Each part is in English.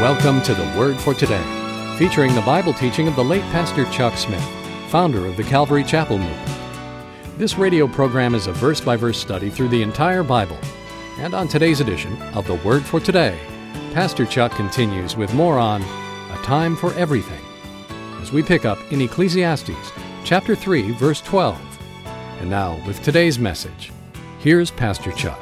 Welcome to the Word for Today, featuring the Bible teaching of the late Pastor Chuck Smith, founder of the Calvary Chapel movement. This radio program is a verse-by-verse study through the entire Bible. And on today's edition of the Word for Today, Pastor Chuck continues with more on A Time for Everything, as we pick up in Ecclesiastes chapter 3, verse 12. And now, with today's message, here's Pastor Chuck.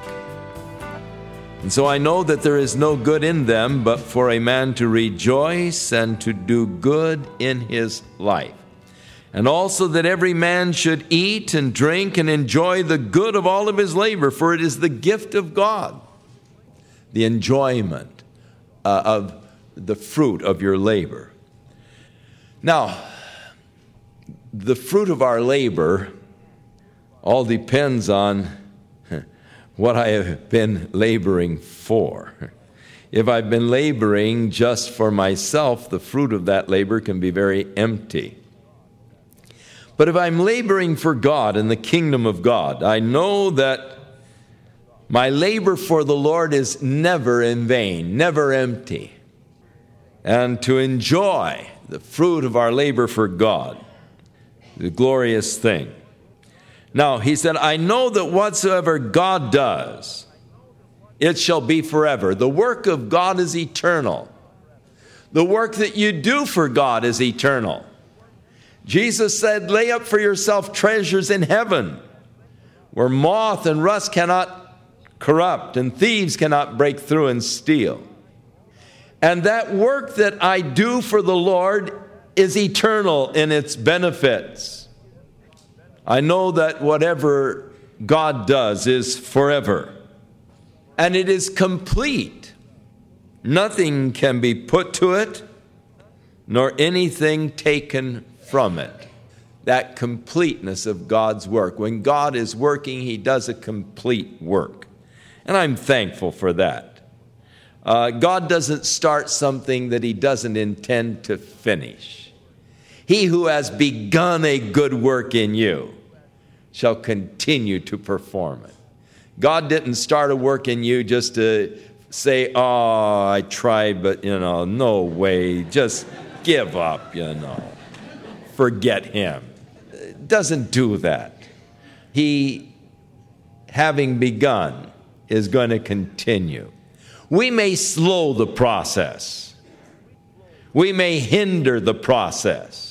And so I know that there is no good in them, but for a man to rejoice and to do good in his life. And also that every man should eat and drink and enjoy the good of all of his labor, for it is the gift of God, the enjoyment of the fruit of your labor. Now, the fruit of our labor all depends on what I have been laboring for. If I've been laboring just for myself, the fruit of that labor can be very empty. But if I'm laboring for God and the kingdom of God, I know that my labor for the Lord is never in vain, never empty. And to enjoy the fruit of our labor for God, the glorious thing. Now, he said, I know that whatsoever God does, it shall be forever. The work of God is eternal. The work that you do for God is eternal. Jesus said, lay up for yourself treasures in heaven, where moth and rust cannot corrupt, and thieves cannot break through and steal. And that work that I do for the Lord is eternal in its benefits. I know that whatever God does is forever, and it is complete. Nothing can be put to it, nor anything taken from it. That completeness of God's work. When God is working, He does a complete work. And I'm thankful for that. God doesn't start something that He doesn't intend to finish. He who has begun a good work in you shall continue to perform it. God didn't start a work in you just to say, oh, I tried, but, no way. Just give up, Forget Him. It doesn't do that. He, having begun, is going to continue. We may slow the process. We may hinder the process.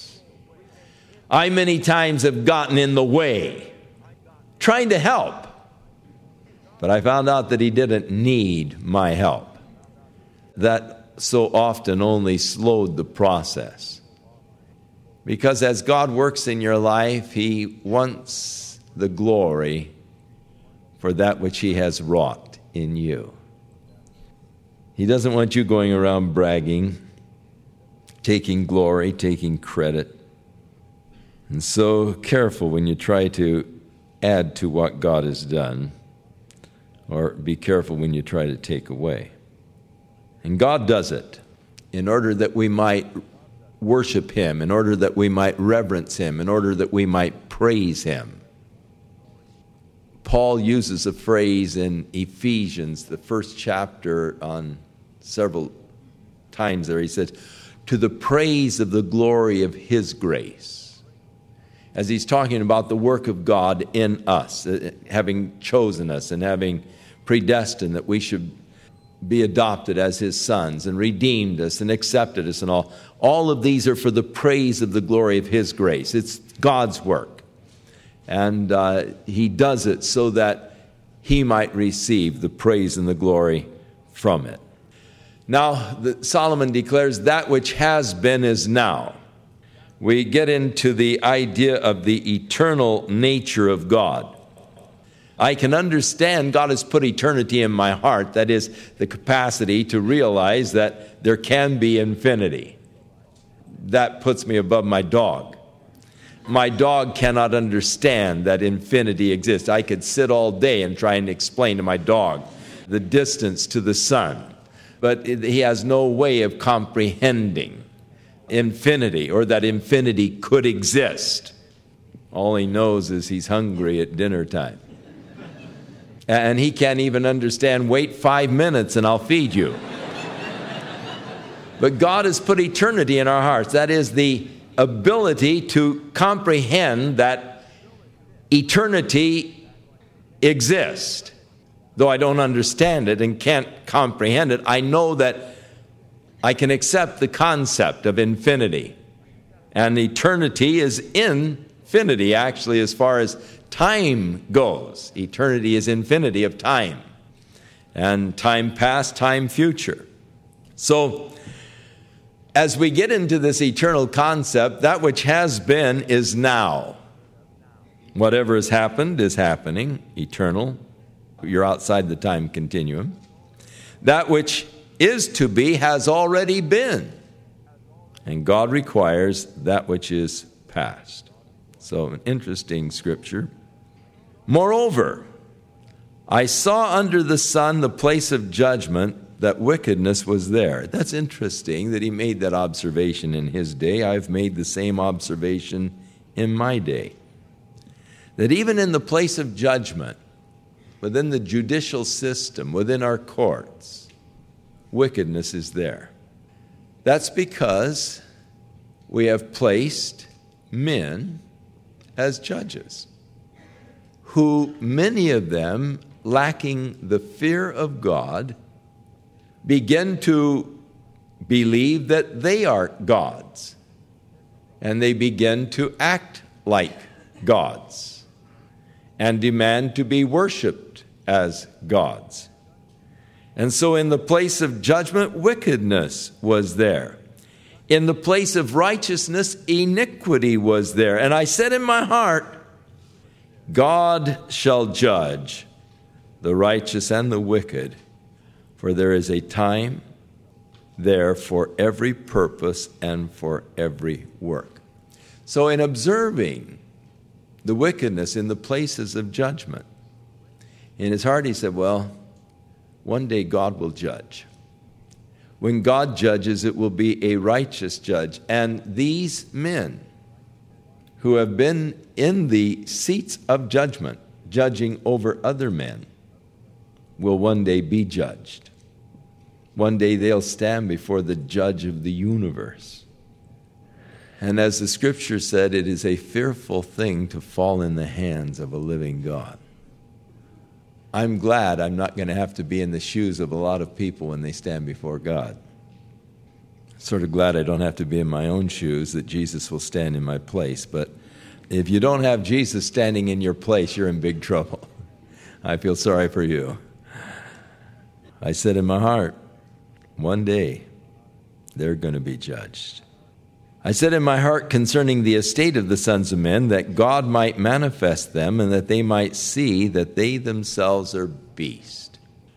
I many times have gotten in the way, trying to help. But I found out that He didn't need my help. That so often only slowed the process. Because as God works in your life, He wants the glory for that which He has wrought in you. He doesn't want you going around bragging, taking glory, taking credit. And so careful when you try to add to what God has done, or be careful when you try to take away. And God does it in order that we might worship Him, in order that we might reverence Him, in order that we might praise Him. Paul uses a phrase in Ephesians, the first chapter, on several times there. He says, to the praise of the glory of His grace. As he's talking about the work of God in us, having chosen us and having predestined that we should be adopted as His sons and redeemed us and accepted us and all. All of these are for the praise of the glory of His grace. It's God's work. And He does it so that He might receive the praise and the glory from it. Now, Solomon declares that which has been is now. We get into the idea of the eternal nature of God. I can understand God has put eternity in my heart. That is, the capacity to realize that there can be infinity. That puts me above my dog. My dog cannot understand that infinity exists. I could sit all day and try and explain to my dog the distance to the sun, but he has no way of comprehending infinity, or that infinity could exist. All he knows is he's hungry at dinner time. And he can't even understand, wait 5 minutes and I'll feed you. But God has put eternity in our hearts. That is the ability to comprehend that eternity exists. Though I don't understand it and can't comprehend it, I know that I can accept the concept of infinity. And eternity is infinity, actually, as far as time goes. Eternity is infinity of time. And time past, time future. So, as we get into this eternal concept, that which has been is now. Whatever has happened is happening, eternal. You're outside the time continuum. That which is to be has already been. And God requires that which is past. So, an interesting scripture. Moreover, I saw under the sun the place of judgment, that wickedness was there. That's interesting that he made that observation in his day. I've made the same observation in my day. That even in the place of judgment, within the judicial system, within our courts, wickedness is there. That's because we have placed men as judges, who many of them, lacking the fear of God, begin to believe that they are gods, and they begin to act like gods and demand to be worshiped as gods. And so in the place of judgment, wickedness was there. In the place of righteousness, iniquity was there. And I said in my heart, God shall judge the righteous and the wicked, for there is a time there for every purpose and for every work. So in observing the wickedness in the places of judgment, in his heart he said, well, one day God will judge. When God judges, it will be a righteous judge. And these men who have been in the seats of judgment, judging over other men, will one day be judged. One day they'll stand before the judge of the universe. And as the scripture said, it is a fearful thing to fall in the hands of a living God. I'm glad I'm not going to have to be in the shoes of a lot of people when they stand before God. Sort of glad I don't have to be in my own shoes, that Jesus will stand in my place. But if you don't have Jesus standing in your place, you're in big trouble. I feel sorry for you. I said in my heart, one day they're going to be judged. I said in my heart concerning the estate of the sons of men, that God might manifest them, and that they might see that they themselves are beasts.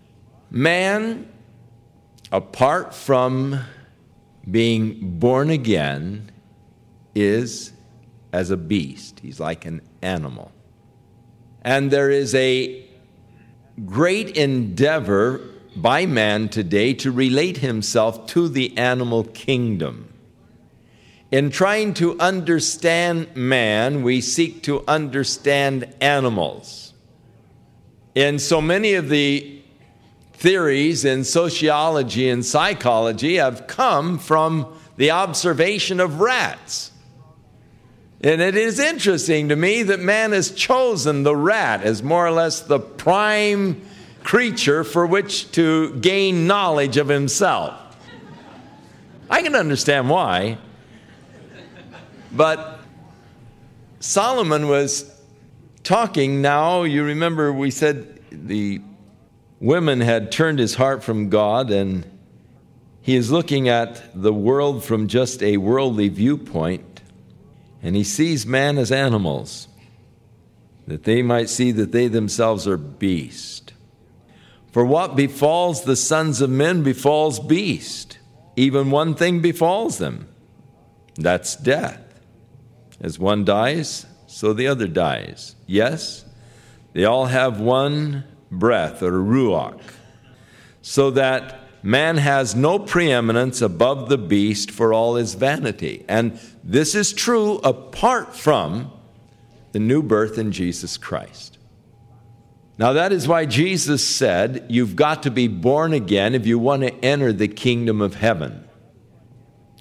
Man, apart from being born again, is as a beast. He's like an animal. And there is a great endeavor by man today to relate himself to the animal kingdom. In trying to understand man, we seek to understand animals. And so many of the theories in sociology and psychology have come from the observation of rats. And it is interesting to me that man has chosen the rat as more or less the prime creature for which to gain knowledge of himself. I can understand why. But Solomon was talking now. You remember we said the women had turned his heart from God, and he is looking at the world from just a worldly viewpoint, and he sees man as animals, that they might see that they themselves are beasts. For what befalls the sons of men befalls beast. Even one thing befalls them. That's death. As one dies, so the other dies. Yes, they all have one breath, or ruach, so that man has no preeminence above the beast for all his vanity. And this is true apart from the new birth in Jesus Christ. Now that is why Jesus said, you've got to be born again if you want to enter the kingdom of heaven.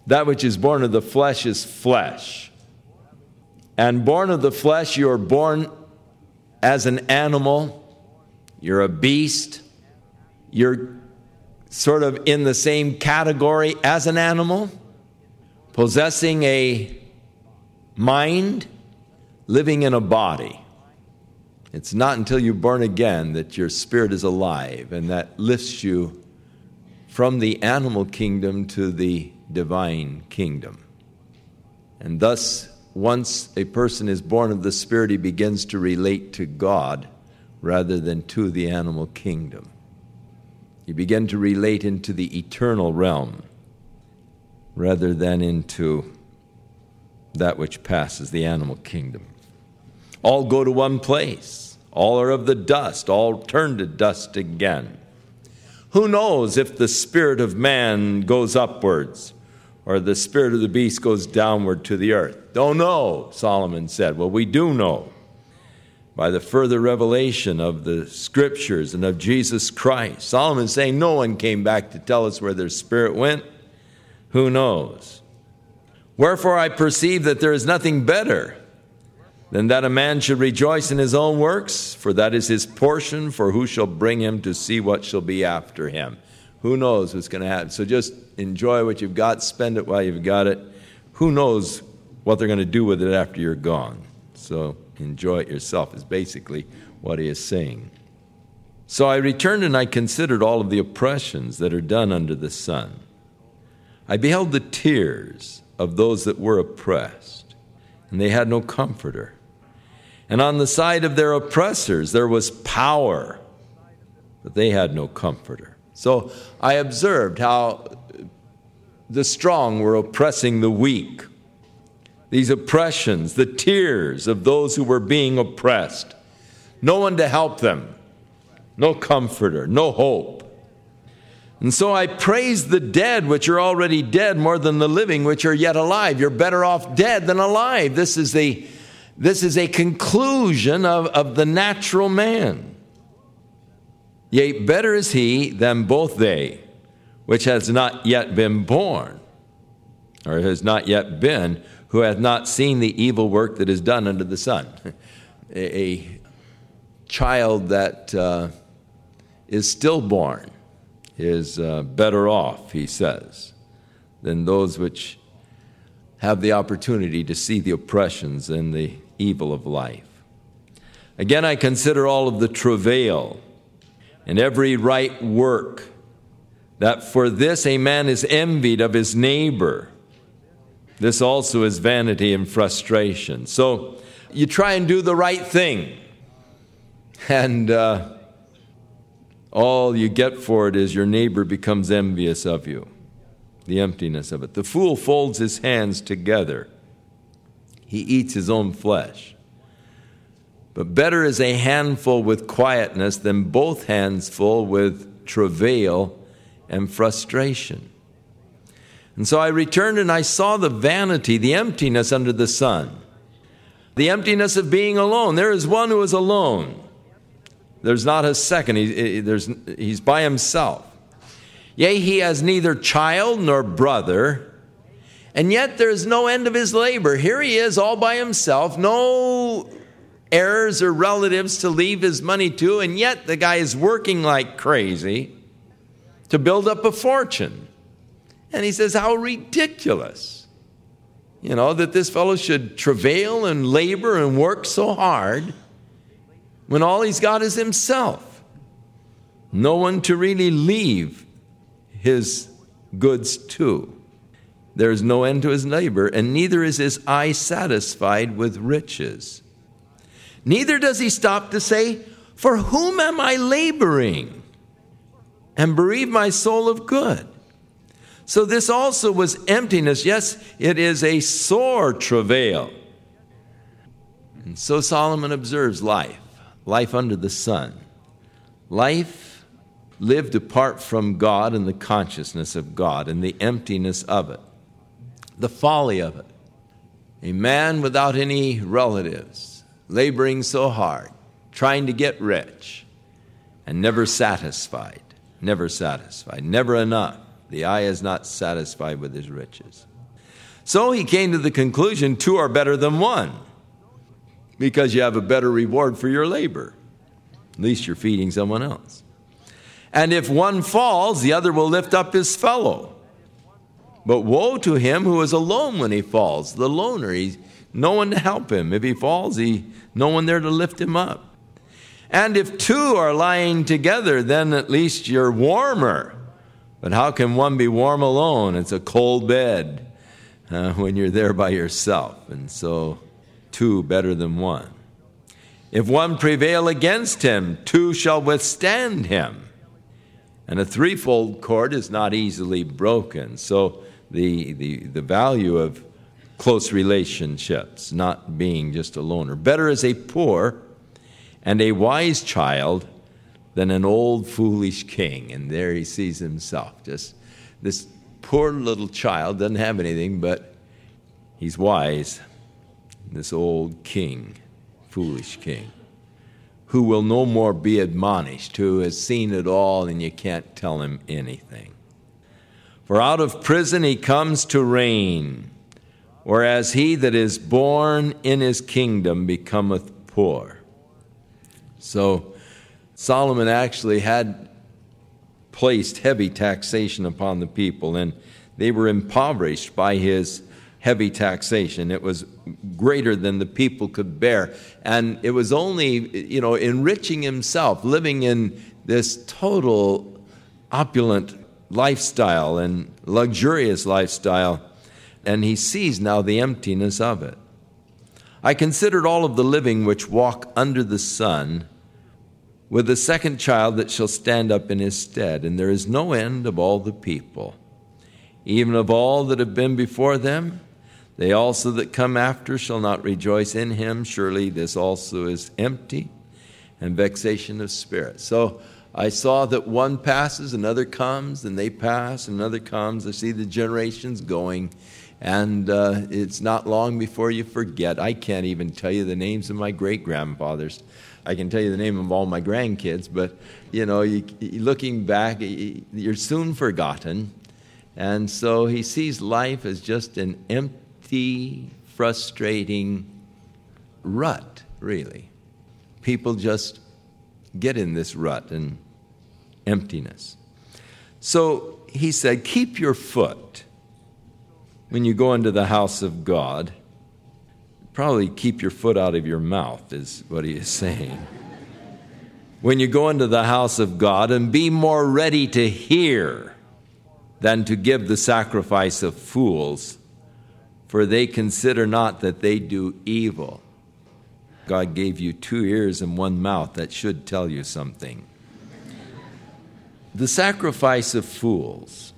That which is born of the flesh is flesh. And born of the flesh, you are born as an animal. You're a beast. You're sort of in the same category as an animal, possessing a mind, living in a body. It's not until you're born again that your spirit is alive, and that lifts you from the animal kingdom to the divine kingdom. And thus, once a person is born of the Spirit, he begins to relate to God rather than to the animal kingdom. You begin to relate into the eternal realm rather than into that which passes, the animal kingdom. All go to one place. All are of the dust. All turn to dust again. Who knows if the spirit of man goes upwards or the spirit of the beast goes downward to the earth? Don't know, Solomon said. Well, we do know by the further revelation of the Scriptures and of Jesus Christ. Solomon's saying no one came back to tell us where their spirit went. Who knows? Wherefore I perceive that there is nothing better than that a man should rejoice in his own works, for that is his portion, for who shall bring him to see what shall be after him? Who knows what's going to happen? So just enjoy what you've got, spend it while you've got it. Who knows what they're going to do with it after you're gone? So enjoy it yourself is basically what he is saying. So I returned and I considered all of the oppressions that are done under the sun. I beheld the tears of those that were oppressed, and they had no comforter. And on the side of their oppressors there was power, but they had no comforter. So I observed how the strong were oppressing the weak. These oppressions, the tears of those who were being oppressed. No one to help them. No comforter, no hope. And so I praise the dead which are already dead more than the living which are yet alive. You're better off dead than alive. This is a conclusion of the natural man. Yea, better is he than both they, which has not yet been born, or has not yet been, who hath not seen the evil work that is done under the sun. A child that is stillborn is better off, he says, than those which have the opportunity to see the oppressions and the evil of life. Again, I consider all of the travail and every right work, that for this a man is envied of his neighbor. This also is vanity and frustration. So you try and do the right thing, and all you get for it is your neighbor becomes envious of you. The emptiness of it. The fool folds his hands together. He eats his own flesh. But better is a handful with quietness than both hands full with travail and frustration. And so I returned and I saw the vanity, the emptiness under the sun. The emptiness of being alone. There is one who is alone. There's not a second. He's by himself. Yea, he has neither child nor brother, and yet there is no end of his labor. Here he is all by himself, no heirs or relatives to leave his money to, and yet the guy is working like crazy to build up a fortune. And he says, how ridiculous, that this fellow should travail and labor and work so hard when all he's got is himself. No one to really leave his goods to. There is no end to his labor, and neither is his eye satisfied with riches. Neither does he stop to say, for whom am I laboring? And bereave my soul of good. So this also was emptiness. Yes, it is a sore travail. And so Solomon observes life under the sun. Life lived apart from God and the consciousness of God and the emptiness of it. The folly of it. A man without any relatives, laboring so hard, trying to get rich, and never satisfied, never enough. The eye is not satisfied with his riches. So he came to the conclusion 2 are better than 1, because you have a better reward for your labor. At least you're feeding someone else. And if one falls, the other will lift up his fellow. But woe to him who is alone when he falls, the loner. He's no one to help him. If he falls, no one there to lift him up. And if 2 are lying together, then at least you're warmer. But how can one be warm alone? It's a cold bed when you're there by yourself. And so 2 better than 1. If one prevail against him, 2 shall withstand him. And a threefold cord is not easily broken. So the value of close relationships, not being just a loner. Better is a poor and a wise child than an old foolish king. And there he sees himself. Just this poor little child doesn't have anything, but he's wise. This old king, foolish king, who will no more be admonished, who has seen it all and you can't tell him anything. For out of prison he comes to reign, whereas he that is born in his kingdom becometh poor. So Solomon actually had placed heavy taxation upon the people, and they were impoverished by his heavy taxation. It was greater than the people could bear. And it was only, enriching himself, living in this total opulent lifestyle and luxurious lifestyle. And he sees now the emptiness of it. I considered all of the living which walk under the sun, with a second child that shall stand up in his stead. And there is no end of all the people, even of all that have been before them. They also that come after shall not rejoice in him. Surely this also is empty and vexation of spirit. So I saw that one passes, another comes, and they pass, another comes. I see the generations going, and it's not long before you forget. I can't even tell you the names of my great-grandfathers. I can tell you the name of all my grandkids, but, looking back, you're soon forgotten. And so he sees life as just an empty, frustrating rut, really. People just get in this rut and emptiness. So he said, keep your foot when you go into the house of God. Probably keep your foot out of your mouth is what he is saying. When you go into the house of God, and be more ready to hear than to give the sacrifice of fools, for they consider not that they do evil. God gave you 2 ears and 1 mouth. That should tell you something. The sacrifice of fools.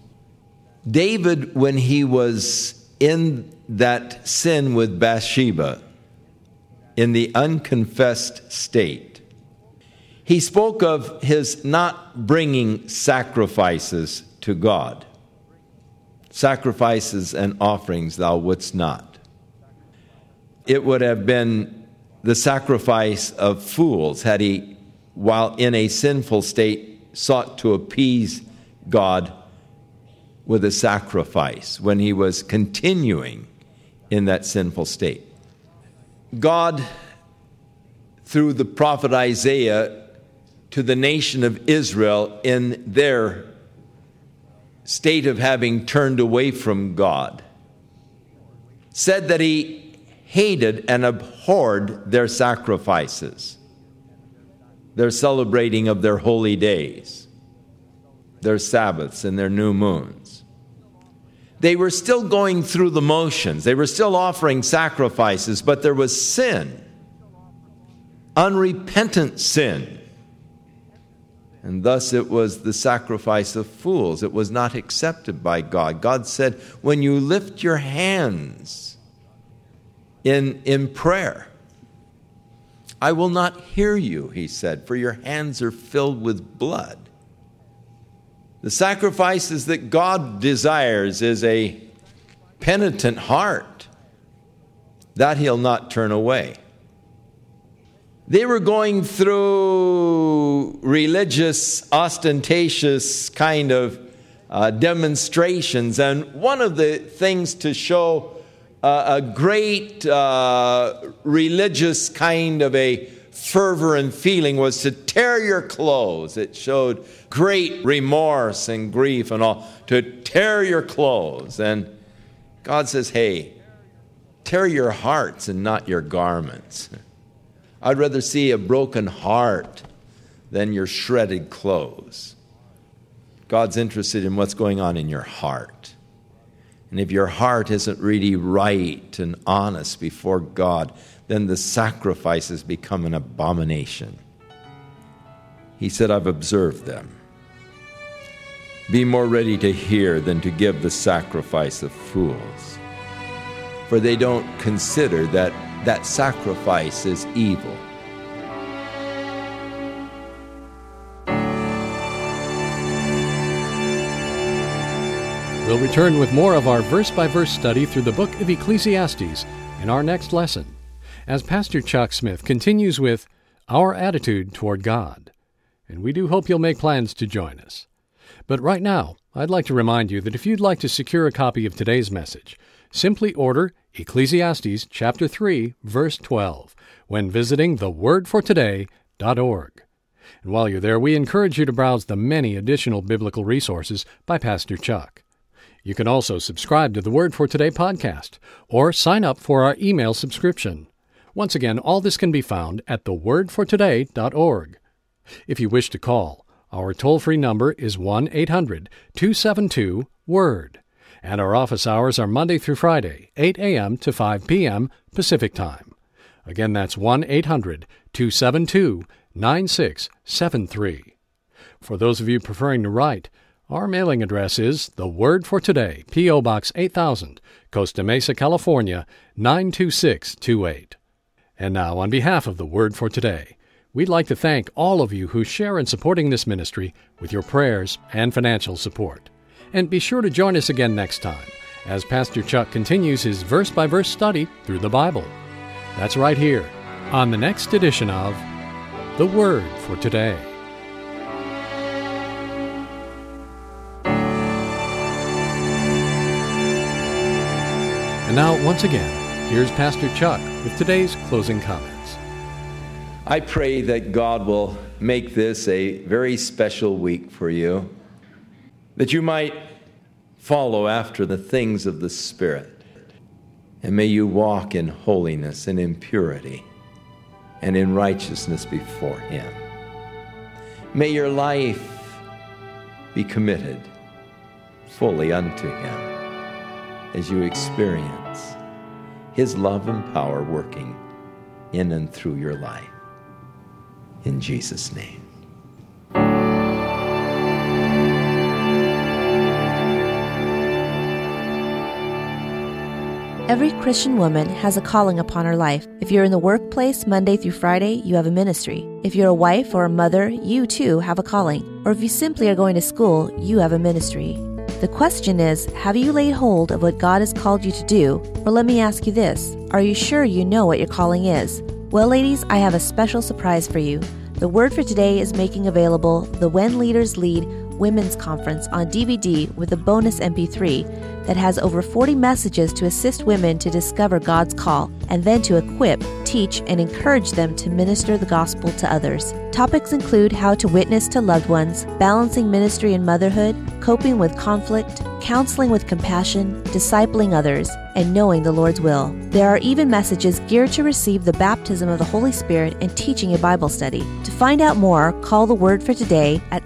David, when he was in that sin with Bathsheba, in the unconfessed state, he spoke of his not bringing sacrifices to God. Sacrifices and offerings thou wouldst not. It would have been the sacrifice of fools had he, while in a sinful state, sought to appease God with a sacrifice when he was continuing in that sinful state. God, through the prophet Isaiah, to the nation of Israel in their state of having turned away from God, said that he hated and abhorred their sacrifices, their celebrating of their holy days, their Sabbaths and their new moons. They were still going through the motions. They were still offering sacrifices, but there was sin, unrepentant sin. And thus it was the sacrifice of fools. It was not accepted by God. God said, when you lift your hands in prayer, I will not hear you, he said, for your hands are filled with blood. The sacrifices that God desires is a penitent heart. That he'll not turn away. They were going through religious, ostentatious kind of demonstrations. And one of the things to show a great religious kind of a fervor and feeling was to tear your clothes. It showed great remorse and grief and all, to tear your clothes. And God says, hey, tear your hearts and not your garments. I'd rather see a broken heart than your shredded clothes. God's interested in what's going on in your heart. And if your heart isn't really right and honest before God, then the sacrifices become an abomination. He said, I've observed them. Be more ready to hear than to give the sacrifice of fools. For they don't consider that sacrifice is evil. We'll return with more of our verse-by-verse study through the book of Ecclesiastes in our next lesson, as Pastor Chuck Smith continues with Our Attitude Toward God. And we do hope you'll make plans to join us. But right now, I'd like to remind you that if you'd like to secure a copy of today's message, simply order Ecclesiastes chapter 3, verse 12, when visiting thewordfortoday.org. And while you're there, we encourage you to browse the many additional biblical resources by Pastor Chuck. You can also subscribe to the Word for Today podcast or sign up for our email subscription. Once again, all this can be found at thewordfortoday.org. If you wish to call, our toll-free number is 1-800-272-WORD, and our office hours are Monday through Friday, 8 a.m. to 5 p.m. Pacific Time. Again, that's 1-800-272-9673. For those of you preferring to write, our mailing address is The Word for Today, P.O. Box 8000, Costa Mesa, California, 92628. And now, on behalf of The Word for Today, we'd like to thank all of you who share in supporting this ministry with your prayers and financial support. And be sure to join us again next time as Pastor Chuck continues his verse-by-verse study through the Bible. That's right here on the next edition of The Word for Today. And now, once again, here's Pastor Chuck with today's closing comments. I pray that God will make this a very special week for you, that you might follow after the things of the Spirit, and may you walk in holiness and in purity and in righteousness before Him. May your life be committed fully unto Him as you experience His love and power working in and through your life. In Jesus' name. Every Christian woman has a calling upon her life. If you're in the workplace Monday through Friday, you have a ministry. If you're a wife or a mother, you too have a calling. Or if you simply are going to school, you have a ministry. The question is, have you laid hold of what God has called you to do? Or let me ask you this, are you sure you know what your calling is? Well, ladies, I have a special surprise for you. The Word for Today is making available the When Leaders Lead Women's Conference on DVD with a bonus MP3 that has over 40 messages to assist women to discover God's call and then to equip, teach, and encourage them to minister the gospel to others. Topics include how to witness to loved ones, balancing ministry and motherhood, coping with conflict, counseling with compassion, discipling others, and knowing the Lord's will. There are even messages geared to receive the baptism of the Holy Spirit and teaching a Bible study. To find out more, call the Word for Today at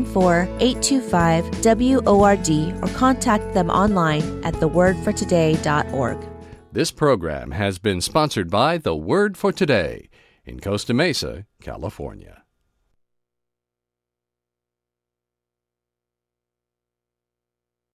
714-825-WORD or contact them online at thewordfortoday.org. This program has been sponsored by The Word for Today in Costa Mesa, California.